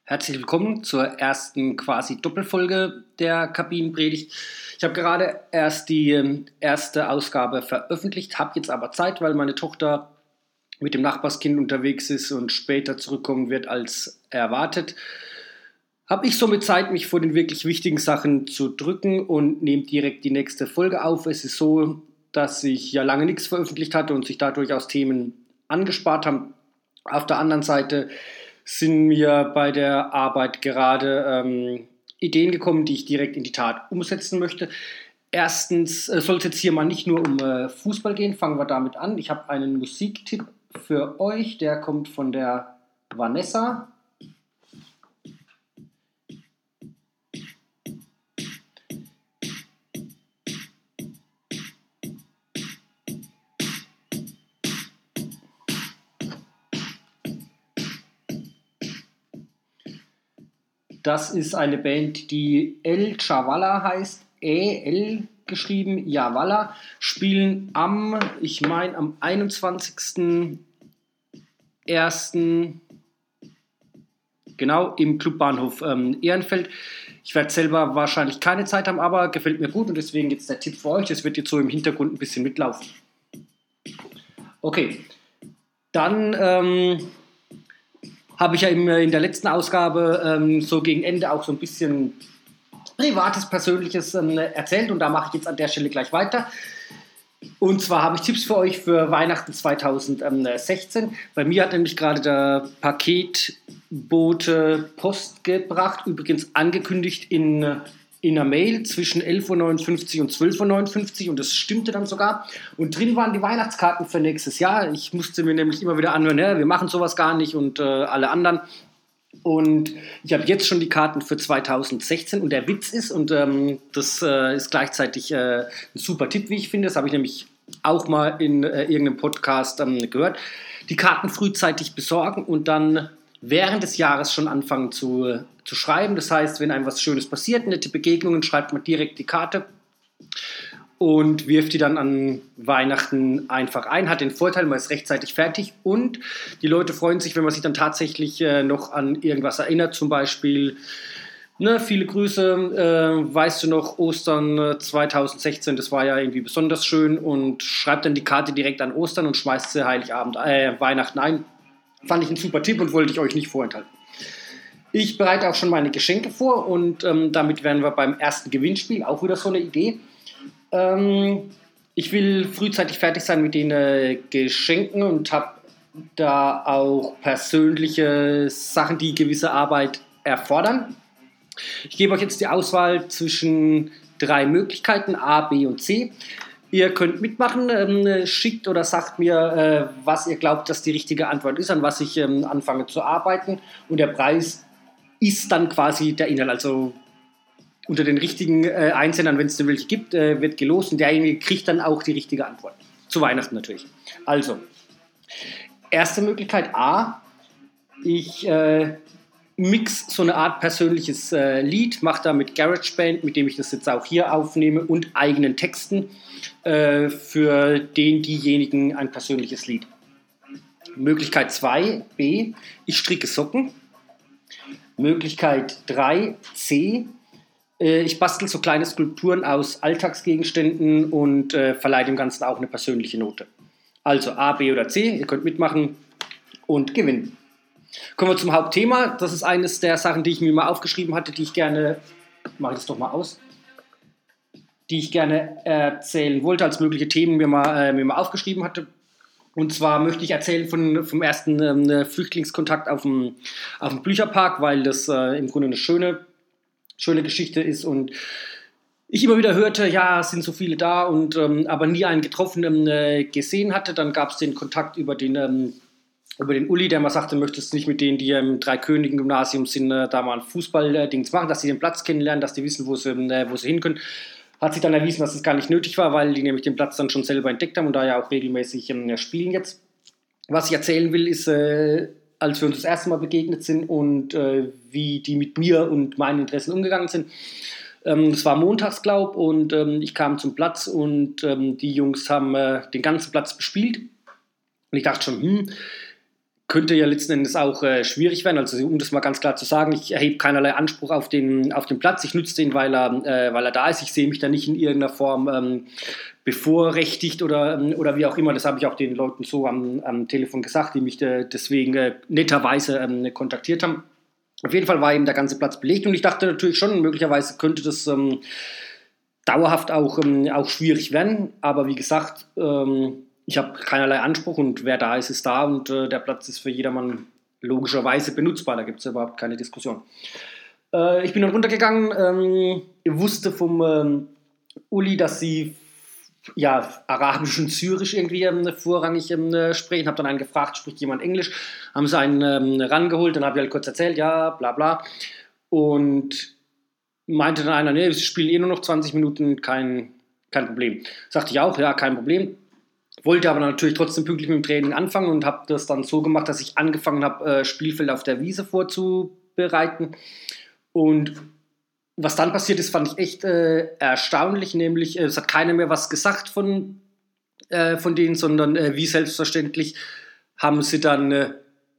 Herzlich willkommen zur ersten quasi Doppelfolge der Kabinenpredigt. Ich habe gerade erst die erste Ausgabe veröffentlicht, habe jetzt aber Zeit, weil meine Tochter mit dem Nachbarskind unterwegs ist und später zurückkommen wird als erwartet. Habe ich somit Zeit, mich vor den wirklich wichtigen Sachen zu drücken und nehme direkt die nächste Folge auf. Es ist so, dass ich ja lange nichts veröffentlicht hatte und sich da durchaus Themen angespart haben. Auf der anderen Seite sind mir bei der Arbeit gerade Ideen gekommen, die ich direkt in die Tat umsetzen möchte. Erstens soll es jetzt hier mal nicht nur um Fußball gehen, fangen wir damit an. Ich habe einen Musiktipp für euch, der kommt von der Vanessa. Das ist eine Band, die El Chavala heißt, E-L geschrieben, Javala, spielen am 21.01. genau im Clubbahnhof Ehrenfeld. Ich werde selber wahrscheinlich keine Zeit haben, aber gefällt mir gut und deswegen jetzt der Tipp für euch. Das wird jetzt so im Hintergrund ein bisschen mitlaufen. Okay, dann habe ich ja in der letzten Ausgabe so gegen Ende auch so ein bisschen Privates, Persönliches erzählt und da mache ich jetzt an der Stelle gleich weiter. Und zwar habe ich Tipps für euch für Weihnachten 2016. Bei mir hat nämlich gerade der Paketbote Post gebracht, übrigens angekündigt in einer Mail zwischen 11.59 Uhr und 12.59 Uhr und das stimmte dann sogar. Und drin waren die Weihnachtskarten für nächstes Jahr. Ich musste mir nämlich immer wieder anhören, wir machen sowas gar nicht und alle anderen. Und ich habe jetzt schon die Karten für 2016 und der Witz ist, und das ist gleichzeitig ein super Tipp, wie ich finde, das habe ich nämlich auch mal in irgendeinem Podcast gehört, die Karten frühzeitig besorgen und dann während des Jahres schon anfangen zu schreiben. Das heißt, wenn einem was Schönes passiert, nette Begegnungen, schreibt man direkt die Karte und wirft die dann an Weihnachten einfach ein. Hat den Vorteil, man ist rechtzeitig fertig und die Leute freuen sich, wenn man sich dann tatsächlich noch an irgendwas erinnert. Zum Beispiel, viele Grüße, weißt du noch, Ostern 2016, das war ja irgendwie besonders schön und schreibt dann die Karte direkt an Ostern und schmeißt sie Weihnachten ein. Fand ich ein super Tipp und wollte ich euch nicht vorenthalten. Ich bereite auch schon meine Geschenke vor und damit wären wir beim ersten Gewinnspiel. Auch wieder so eine Idee. Ich will frühzeitig fertig sein mit den Geschenken und habe da auch persönliche Sachen, die gewisse Arbeit erfordern. Ich gebe euch jetzt die Auswahl zwischen 3 Möglichkeiten, A, B und C. Ihr könnt mitmachen, schickt oder sagt mir, was ihr glaubt, dass die richtige Antwort ist, an was ich anfange zu arbeiten. Und der Preis ist dann quasi der Inhalt. Also unter den richtigen Einsendern, wenn es denn welche gibt, wird gelost und derjenige kriegt dann auch die richtige Antwort. Zu Weihnachten natürlich. Also, erste Möglichkeit A. Ich mix so eine Art persönliches Lied, mache da mit GarageBand, mit dem ich das jetzt auch hier aufnehme, und eigenen Texten für diejenigen ein persönliches Lied. Möglichkeit 2, B, ich stricke Socken. Möglichkeit 3, C, ich bastel so kleine Skulpturen aus Alltagsgegenständen und verleihe dem Ganzen auch eine persönliche Note. Also A, B oder C, ihr könnt mitmachen und gewinnen. Kommen wir zum Hauptthema. Das ist eines der Sachen, die ich mir mal aufgeschrieben hatte, die ich gerne erzählen wollte, als mögliche Themen mir mal aufgeschrieben hatte. Und zwar möchte ich erzählen vom ersten Flüchtlingskontakt auf dem Blücherpark, weil das im Grunde eine schöne Geschichte ist und ich immer wieder hörte, ja, es sind so viele da und aber nie einen getroffen gesehen hatte. Dann gab es den Kontakt über den Uli, der mal sagte, möchtest du nicht mit denen, die im Dreikönigen-Gymnasium sind, da mal ein Fußball-Dings machen, dass sie den Platz kennenlernen, dass die wissen, wo sie hin können. Hat sich dann erwiesen, dass es gar nicht nötig war, weil die nämlich den Platz dann schon selber entdeckt haben und da ja auch regelmäßig spielen jetzt. Was ich erzählen will, ist, als wir uns das erste Mal begegnet sind und wie die mit mir und meinen Interessen umgegangen sind. Es war montags, glaube ich, und ich kam zum Platz und die Jungs haben den ganzen Platz bespielt. Und ich dachte schon, könnte ja letzten Endes auch schwierig werden. Also um das mal ganz klar zu sagen, ich erhebe keinerlei Anspruch auf den Platz. Ich nutze den, weil er da ist. Ich sehe mich da nicht in irgendeiner Form bevorrechtigt oder wie auch immer. Das habe ich auch den Leuten so am Telefon gesagt, die mich deswegen netterweise kontaktiert haben. Auf jeden Fall war eben der ganze Platz belegt und ich dachte natürlich schon, möglicherweise könnte das dauerhaft auch schwierig werden. Aber wie gesagt, ich habe keinerlei Anspruch und wer da ist, ist da und der Platz ist für jedermann logischerweise benutzbar. Da gibt es überhaupt keine Diskussion. Ich bin dann runtergegangen, wusste vom Uli, dass sie Arabisch und Syrisch irgendwie vorrangig sprechen. Habe dann einen gefragt, spricht jemand Englisch? Haben sie einen rangeholt, dann habe ich halt kurz erzählt, ja, bla bla. Und meinte dann einer, nee, wir spielen nur noch 20 Minuten, kein Problem. Sagte ich auch, ja, kein Problem. Wollte aber natürlich trotzdem pünktlich mit dem Training anfangen und habe das dann so gemacht, dass ich angefangen habe, Spielfeld auf der Wiese vorzubereiten. Und was dann passiert ist, fand ich echt erstaunlich, nämlich es hat keiner mehr was gesagt von denen, sondern wie selbstverständlich haben sie dann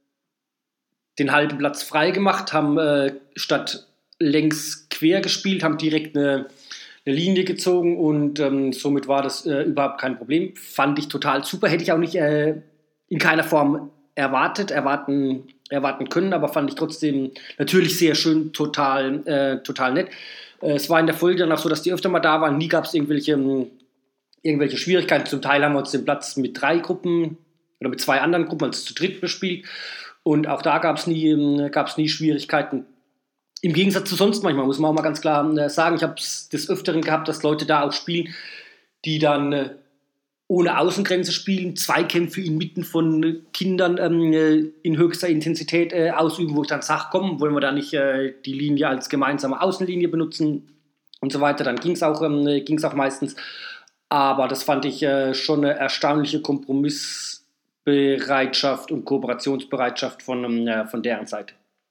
den halben Platz frei gemacht, haben statt längs quer gespielt, haben direkt eine Linie gezogen und somit war das überhaupt kein Problem. Fand ich total super, hätte ich auch nicht in keiner Form erwarten können, aber fand ich trotzdem natürlich sehr schön, total nett. Es war in der Folge dann auch so, dass die öfter mal da waren, nie gab es irgendwelche Schwierigkeiten. Zum Teil haben wir uns den Platz mit 3 Gruppen oder mit 2 anderen Gruppen, also zu dritt bespielt und auch da gab es nie Schwierigkeiten. Im Gegensatz zu sonst manchmal, muss man auch mal ganz klar sagen, ich habe es des Öfteren gehabt, dass Leute da auch spielen, die dann ohne Außengrenze spielen, Zweikämpfe inmitten von Kindern in höchster Intensität ausüben, wo ich dann sage, komm, wollen wir da nicht die Linie als gemeinsame Außenlinie benutzen und so weiter. Dann ging es auch meistens. Aber das fand ich schon eine erstaunliche Kompromissbereitschaft und Kooperationsbereitschaft von deren Seite.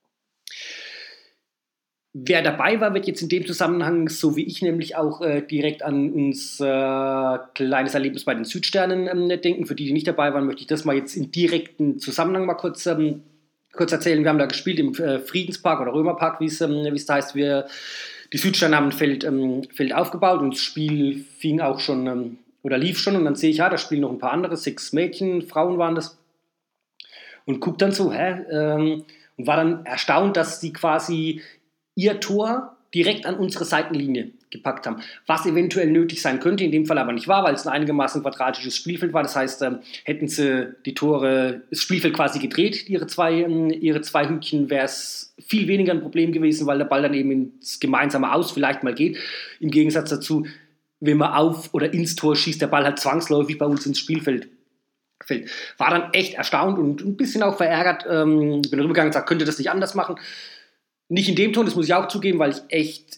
Wer dabei war, wird jetzt in dem Zusammenhang, so wie ich nämlich auch direkt an unser kleines Erlebnis bei den Südsternen denken. Für die nicht dabei waren, möchte ich das mal jetzt im direkten Zusammenhang mal kurz erzählen. Wir haben da gespielt im Friedenspark oder Römerpark, wie es da heißt. Die Südsterne haben ein Feld aufgebaut und das Spiel fing auch schon lief schon. Und dann sehe ich, da spielen noch ein paar andere, 6 Mädchen, Frauen waren das. Und guck dann so, und war dann erstaunt, dass die quasi ihr Tor direkt an unsere Seitenlinie gepackt haben. Was eventuell nötig sein könnte, in dem Fall aber nicht war, weil es ein einigermaßen quadratisches Spielfeld war. Das heißt, hätten sie das Spielfeld quasi gedreht, ihre zwei Hütchen, wäre es viel weniger ein Problem gewesen, weil der Ball dann eben ins gemeinsame Aus vielleicht mal geht. Im Gegensatz dazu, wenn man auf oder ins Tor schießt, der Ball halt zwangsläufig bei uns ins Spielfeld fällt. War dann echt erstaunt und ein bisschen auch verärgert. Bin rübergegangen und gesagt, könnte das nicht anders machen? Nicht in dem Ton, das muss ich auch zugeben, weil ich echt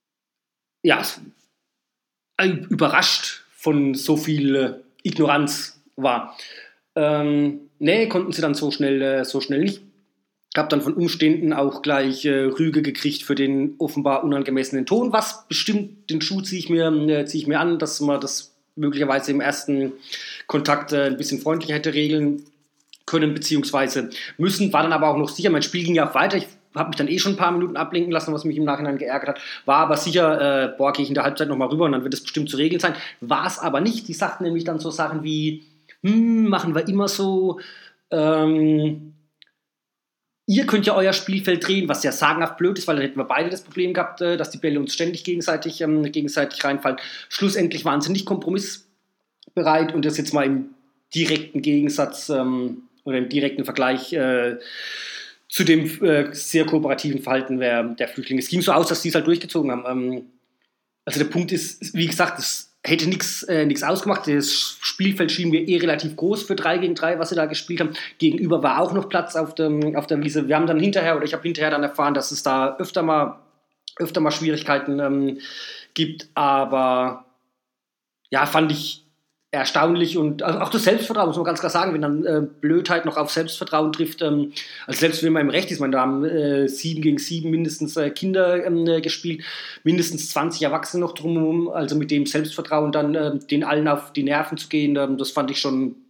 überrascht von so viel Ignoranz war. Konnten sie dann so schnell nicht. Ich habe dann von Umständen auch gleich Rüge gekriegt für den offenbar unangemessenen Ton. Was bestimmt, den Schuh ziehe ich mir an, dass man das möglicherweise im ersten Kontakt ein bisschen freundlicher hätte regeln können beziehungsweise müssen. War dann aber auch noch sicher, mein Spiel ging ja auch weiter. Ich habe mich dann schon ein paar Minuten ablenken lassen, was mich im Nachhinein geärgert hat. War aber sicher, gehe ich in der Halbzeit nochmal rüber und dann wird es bestimmt zu regeln sein. War es aber nicht. Die sagten nämlich dann so Sachen wie, machen wir immer so, ihr könnt ja euer Spielfeld drehen, was ja sagenhaft blöd ist, weil dann hätten wir beide das Problem gehabt, dass die Bälle uns ständig gegenseitig reinfallen. Schlussendlich waren sie nicht kompromissbereit und das jetzt mal im direkten Gegensatz oder im direkten Vergleich zu dem sehr kooperativen Verhalten der Flüchtlinge. Es ging so aus, dass sie es halt durchgezogen haben. Also der Punkt ist, wie gesagt, es hätte nichts ausgemacht. Das Spielfeld schien mir relativ groß für 3 gegen 3, was sie da gespielt haben. Gegenüber war auch noch Platz auf der Wiese. Wir haben dann ich habe hinterher dann erfahren, dass es da öfter mal Schwierigkeiten gibt. Aber ja, fand ich erstaunlich und auch das Selbstvertrauen, muss man ganz klar sagen, wenn dann Blödheit noch auf Selbstvertrauen trifft, also selbst wenn man im Recht ist, da haben 7 gegen 7 mindestens Kinder gespielt, mindestens 20 Erwachsene noch drumherum, also mit dem Selbstvertrauen dann den allen auf die Nerven zu gehen, das fand ich schon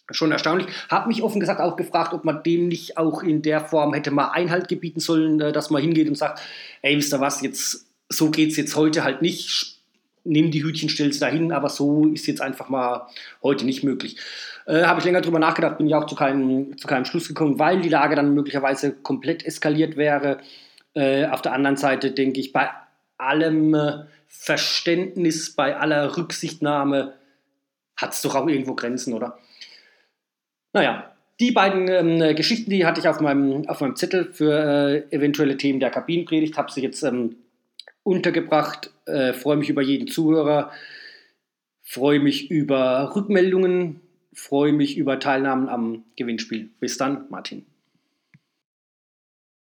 Schon erstaunlich. Habe mich offen gesagt auch gefragt, ob man dem nicht auch in der Form hätte mal Einhalt gebieten sollen, dass man hingeht und sagt, ey, wisst ihr was, jetzt, so geht es jetzt heute halt nicht. Nimm die Hütchen, stell sie dahin, aber so ist jetzt einfach mal heute nicht möglich. Habe ich länger drüber nachgedacht, bin ja auch zu keinem Schluss gekommen, weil die Lage dann möglicherweise komplett eskaliert wäre. Auf der anderen Seite denke ich, bei allem Verständnis, bei aller Rücksichtnahme hat es doch auch irgendwo Grenzen, oder? Naja, die beiden Geschichten, die hatte ich auf meinem Zettel für eventuelle Themen der Kabinenpredigt, habe sie jetzt untergebracht. Freue mich über jeden Zuhörer, freue mich über Rückmeldungen, freue mich über Teilnahmen am Gewinnspiel. Bis dann, Martin.